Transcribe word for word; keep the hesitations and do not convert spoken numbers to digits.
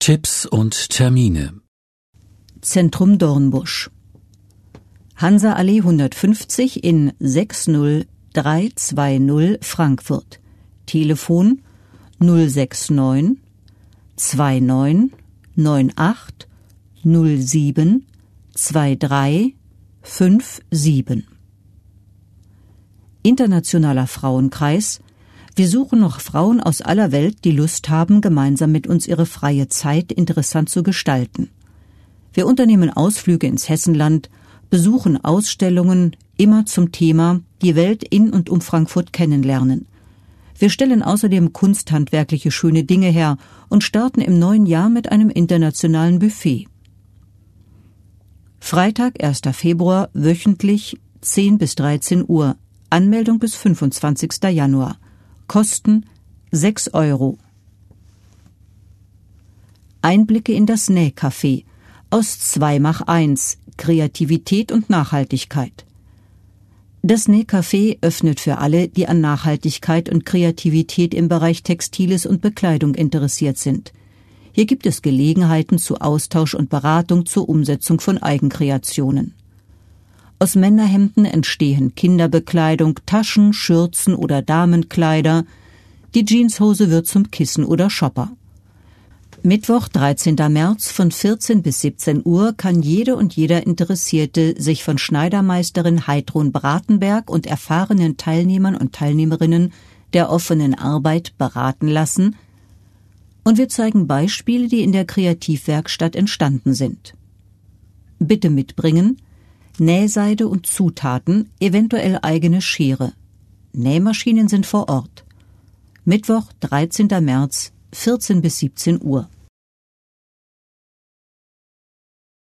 Tipps und Termine. Zentrum Dornbusch. Hansa-Allee hundertfünfzig in sechs null drei zwei null Frankfurt. Telefon null sechs neun zwei neun neun acht null sieben zwei drei fünf sieben. Internationaler Frauenkreis. Wir suchen noch Frauen aus aller Welt, die Lust haben, gemeinsam mit uns ihre freie Zeit interessant zu gestalten. Wir unternehmen Ausflüge ins Hessenland, besuchen Ausstellungen, immer zum Thema die Welt in und um Frankfurt kennenlernen. Wir stellen außerdem kunsthandwerkliche schöne Dinge her und starten im neuen Jahr mit einem internationalen Buffet. Freitag, erster Februar, wöchentlich zehn bis dreizehn Uhr. Anmeldung bis fünfundzwanzigster Januar. Kosten sechs Euro. Einblicke in das Nähcafé aus zwei mach eins, Kreativität und Nachhaltigkeit. Das Nähcafé öffnet für alle, die an Nachhaltigkeit und Kreativität im Bereich Textiles und Bekleidung interessiert sind. Hier gibt es Gelegenheiten zu Austausch und Beratung zur Umsetzung von Eigenkreationen. Aus Männerhemden entstehen Kinderbekleidung, Taschen, Schürzen oder Damenkleider. Die Jeanshose wird zum Kissen oder Shopper. Mittwoch, dreizehnter März von vierzehn bis siebzehn Uhr kann jede und jeder Interessierte sich von Schneidermeisterin Heidrun Bratenberg und erfahrenen Teilnehmern und Teilnehmerinnen der offenen Arbeit beraten lassen, und wir zeigen Beispiele, die in der Kreativwerkstatt entstanden sind. Bitte mitbringen Nähseide und Zutaten, eventuell eigene Schere. Nähmaschinen sind vor Ort. Mittwoch, dreizehnter März, vierzehn bis siebzehn Uhr.